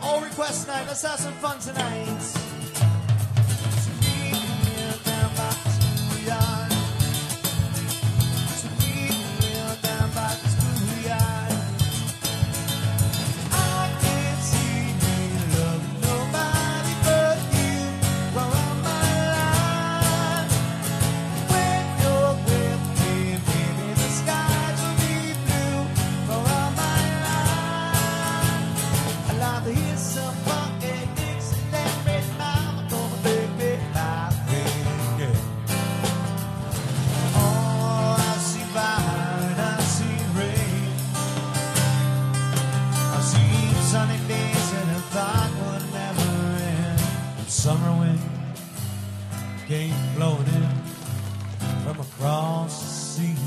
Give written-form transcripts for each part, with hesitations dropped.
All request night. Let's have some fun tonight. Summer wind came blowing in from across the sea.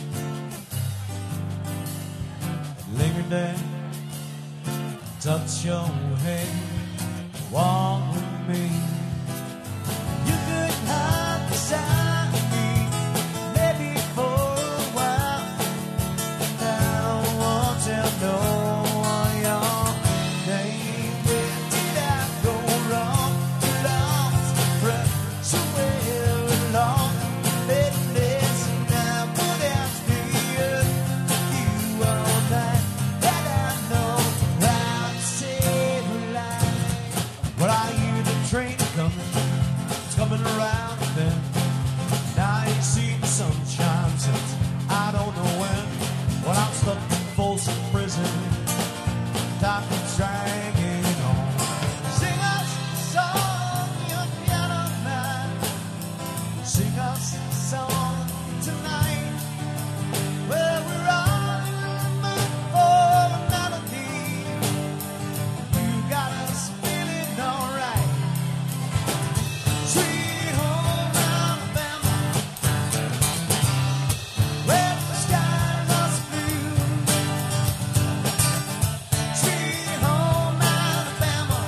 Lingered there, touch your hand, walk with me. You could hide beside me, maybe for a while. Now I won't tell no one your name. Where did I go wrong? Somewhere along that listen, I would ask me you all night, and I know how to save a life. But I hear the train coming, it's coming around the bend. Now I ain't seen the sunshine since I don't know when. When I'm stuck in Folsom Prison, time keeps dragging on. Sing us a song, your piano man. Sing us a song tonight. Well, we're all in the mood for a melody. You got us feeling alright. Sweet home Alabama, where the skies are blue. Sweet home Alabama,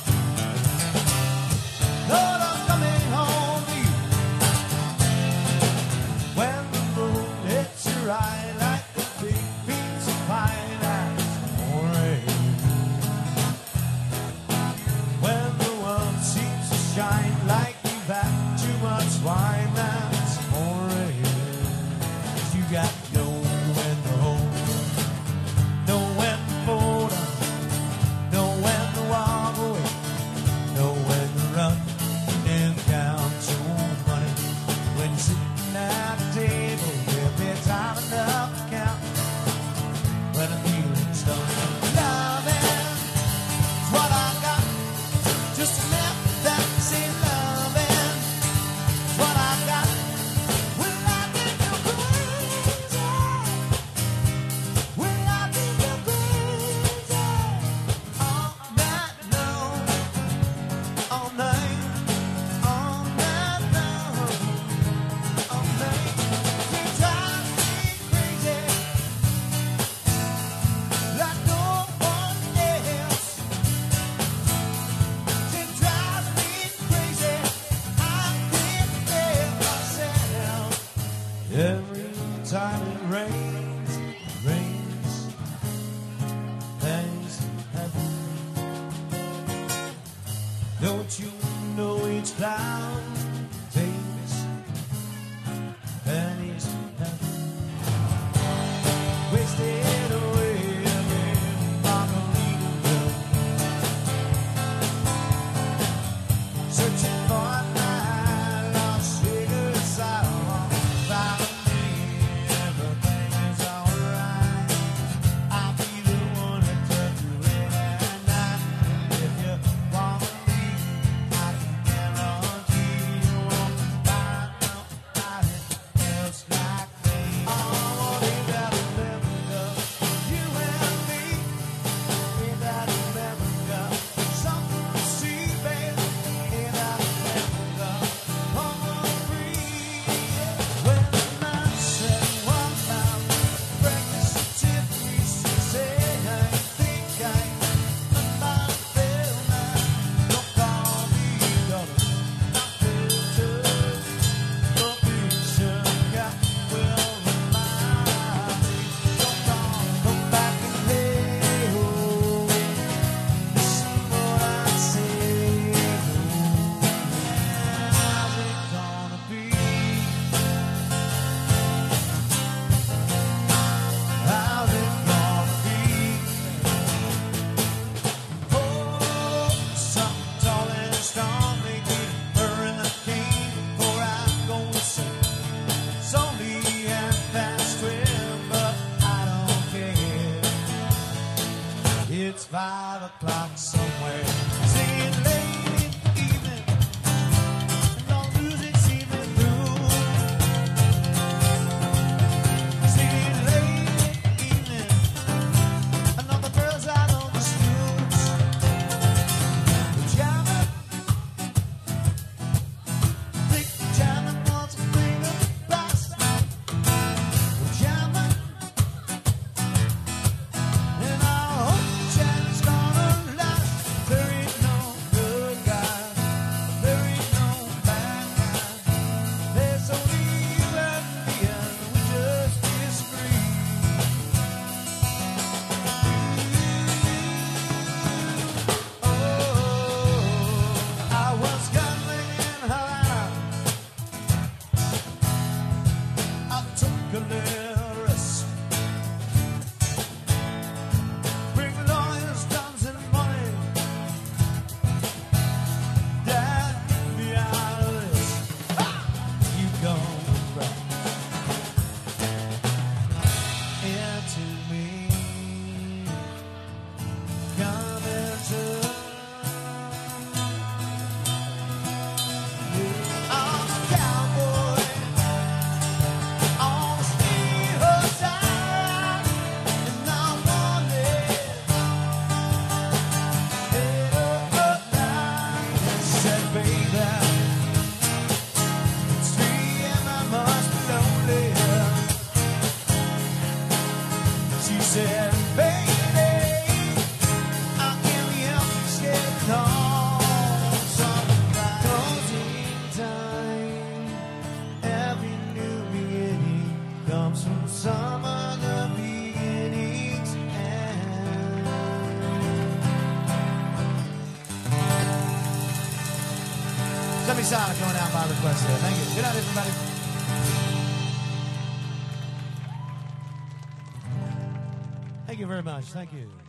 Lord, I'm coming home to you. When the moon hits your eye like a big piece of pie, that's alright. When the world seems to shine like you've had too much wine, that's alright. You got nowhere to hold, nowhere to fold up, nowhere to walk away, nowhere to run and count your money. When you're sitting at the table, there'll be time enough to count. When the feeling's done, loving is what I got. Just a minute that say loving is what I got. Will I think you're crazy? Will I think you're crazy? All night long, all night, all night long. All night, you drive me crazy like no one else. You drive me crazy, I can't help myself. Every time it rains, things happen. Don't you know each cloud takes pennies to heaven? Wasted away in Margaritaville, searching for a night lost, figure aside on found me. Everything is o'clock somewhere. Singing late in the evening, and all the music seeping through. Singing late in the evening, and all the girls out on the streets. Jamming, think jamming wants a thing of the past. Jamming, and I hope jamming's gonna last. There ain't no good guy, there ain't no bad guy. There's only you and me, and we just disagree. Oh, I was gambling in Havana. I took a little risk. Bring lawyers, guns, and money. Dad, get me out of this. You gonna crash into me. Come into I'm a cowboy on the steelhead side, and I'm wanted dead of night. And said, baby, it's 3 a.m. I must be lonely. She said, baby, I can't help getting home. Sometimes closing time, every new beginning comes from some other beginning's end. Semi-Solid going out by request there. Thank you. Good night, everybody. Thank you very much. Thank you.